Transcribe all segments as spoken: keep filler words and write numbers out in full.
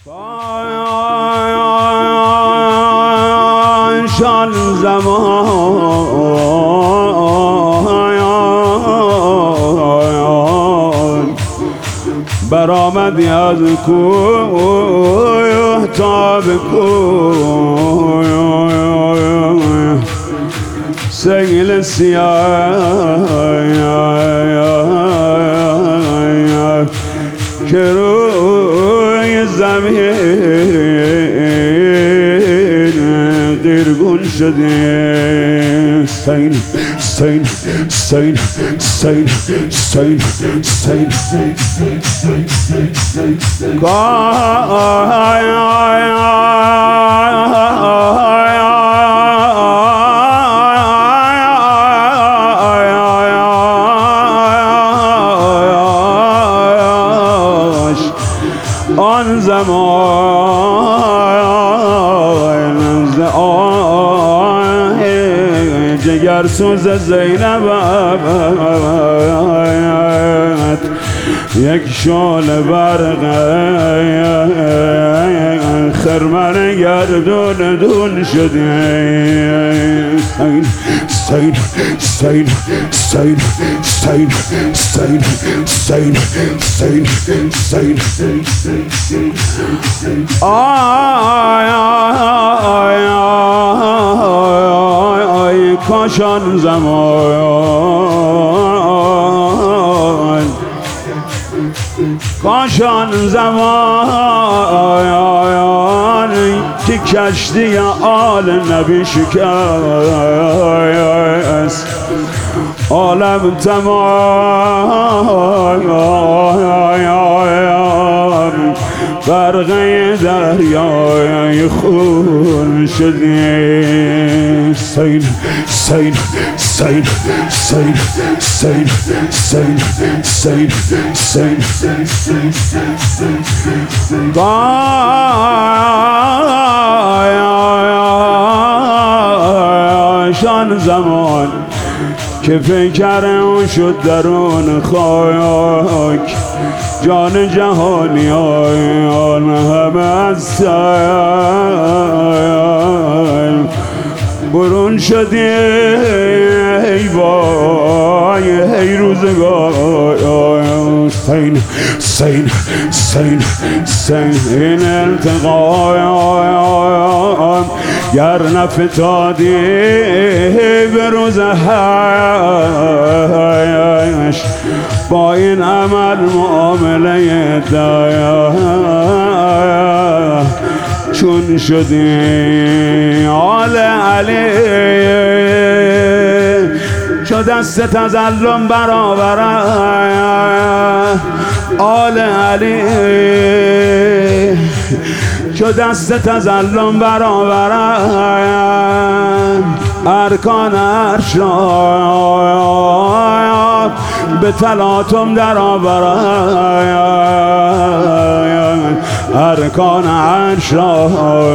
شان زمان برآمدی از کوه تا به کوه سیل سیاه که روی زمین قیرگون شده سین سین سین سین سین سین آن زمان ز آه جگر سوز زینبت یک شعله برق خرمن گردون دون شده سین سین سین سین سین سین سین سین سین آی آی آی کاش آن زمان کاش آن زمان که کشتی آل نبی شکست عالم تمام غرقه دریای خون شدی سین سین سین سین سین سین سین سین شان زمان که پیکرم شد درون خاک جان جهانیان همه از سر برون شدی ای وای ای روزگار سین سین سین سین التقام گر نفتادی به روز حش با این عمل معامله دایا چون شدی آل علی چو دست تظلم برآورد آل علی چو دست تظلم برآورد ارکان عرش را به تلاطم در آورد ارکان عرش را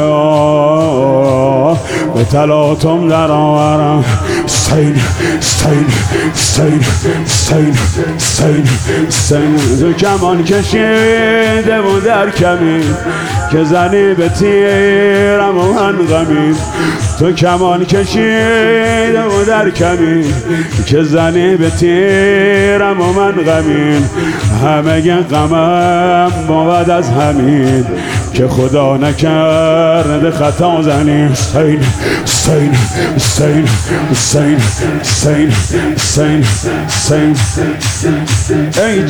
به تلاطم در آورد سین سین سین سین سین سین تو کمان کشیده و در کمین که زنی به تیرم و من غمین تو کمان کشیده و در کمین که زنی به تیرم و من غمین همه غمم بود از همین که خدا نکرده خطا زنی سین سین سین سین سین سین سین ای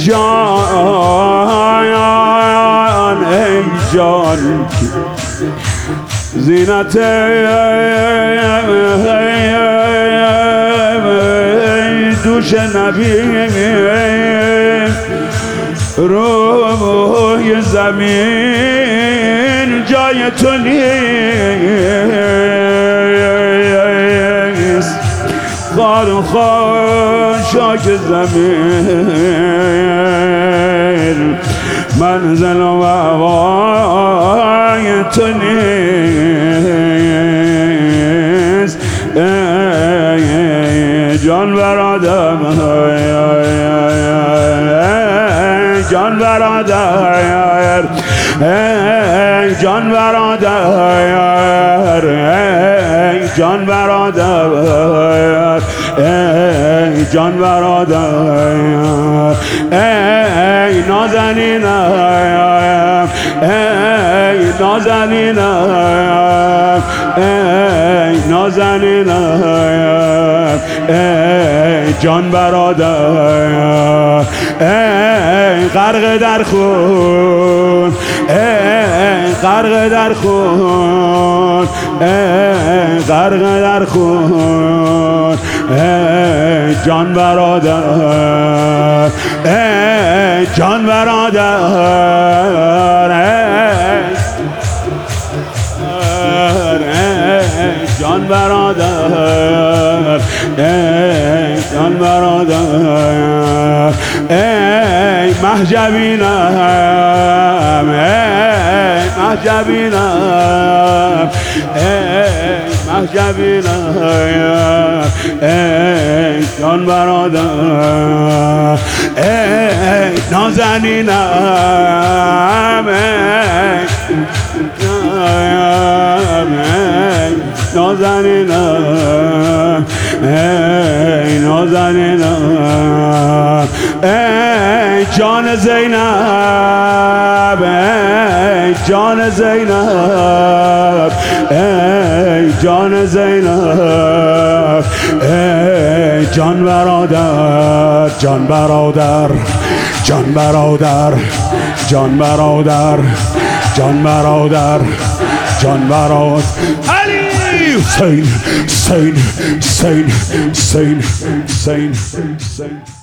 جان ای جان زینت دوش نبی روی زمین جای تو نیست خار و خاشاک زمین منزل و هوای تو نیست جان برادر جان برادر ای جان برادر ای جان برادر ای جان برادر ای نازنینم ای نازنینم ای نازنینم ای جان برادر ای غرق در خون ای غرق در خون ای غرق در خون ای جان برادر ای جان برادر ای جان برادر ای جان برادر ای مهجبینم ای مهجبینم ای مهجبینم ای جان برادر ای نازنینم ای نازنینم ای نازنینم ای جان زینب ای جان زینب ای جان زینب ای جان برادر جان برادر جان برادر جان برادر جان برادر جان برادر علی حسین حسین حسین حسین حسین حسین